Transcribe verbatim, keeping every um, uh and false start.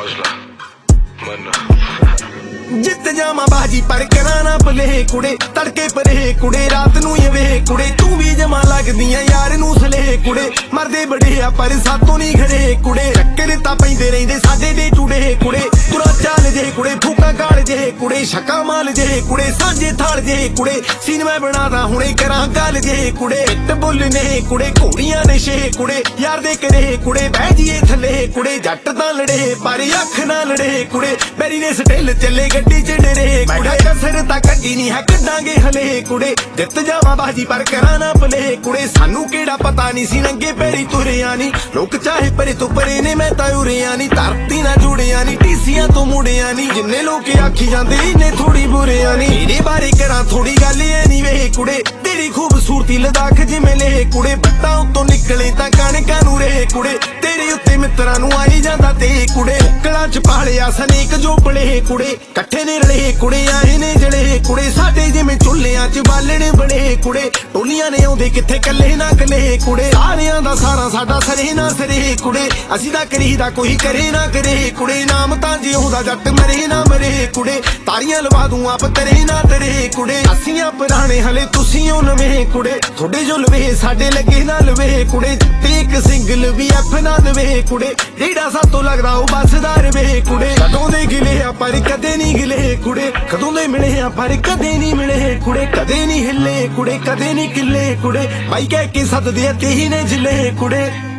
हौसला मरना जित जामा बाजी पर कराना भले कुड़े तड़के परे कुड़े रात नू ये वे कुड़े तू भी जमा लगदियां यार नू सले कुड़े मरदे बड़े आ पर सातों नहीं खड़े कुड़े चक्कर ता पैंदे रहिंदे साडे दे चूड़े कुड़े तुरा चाल जे कुड़े फूका काल जे कुड़े शका माल जे कुड़े सांझे थाल जे कुड़े सीन मैं बनादा हुणे करां गल जे कुड़े इट बोलने कुड़े घोड़ियां ने छे कुड़े यार दे करे कुड़े बह जीए थले कुड़े जट तां लड़े पर अख ना लड़े कुड़े बैरी ने स्टिल चले गड्डी च डरे कुड़े कसर ता कड्डी नहीं है कड्डांगे हले कुड़े जित जावां बाजी पर कराना भले कुड़े सानू केड़ा पता नहीं सी नंगे पैरी तुरिया नी लोक चाहे परे तो परे ने मैं तां उरिया नी धरती ना जुड़िया नी टीसियां तो मुड़िया नी जिन्ने लोग आखी जांदे इन्ने थोड़ी बुरिया नी मेरे बारे करा थोड़ी गल ऐ नी वे कुड़े तेरी खूबसूरती लदाख जिवें ले कुड़े बट्टा उत्तों निकले तां कणकां नू रे कुड़े तेरे उत्ते मित्रां नू आई जांदा ते कुड़े कला च पालिया सनेक जो पले कुड़े कट्ठे ने रले कुड़े आए ने जड़े कुड़े साडे जिवें चुल्लियां च बालण बड़े कुड़े टोलियां ने आउंदे किथे कल्ले ना कले कुड़े सारियां दा सारा साडा सरे ना सरे कुड़े असीं तां करीदा कोई करे ना करे कुड़े नाम तां जिउंदा जट मरे ना मरे कुड़े तारियां लवा दूं आप तरे ना तरे कुड़े असीं पुराने हले तुसीं ओ नवें कुड़े थोड़े जो लवे साडे लगे ना लवे कुड़े ते इक सिंगल भी एफ ना दवे कुड़े जेड़ा सातों लगदा ओ बसदा रवे कुड़े कदों दे गिले आ पर कदे नहीं गिले कुड़े कदों दे मिले आ पर कदे नहीं मिले कुड़े कदे नहीं हिले कुड़े कदे नहीं किले कुड़े भाई कह के सददे ते ही ने जिले कुड़े।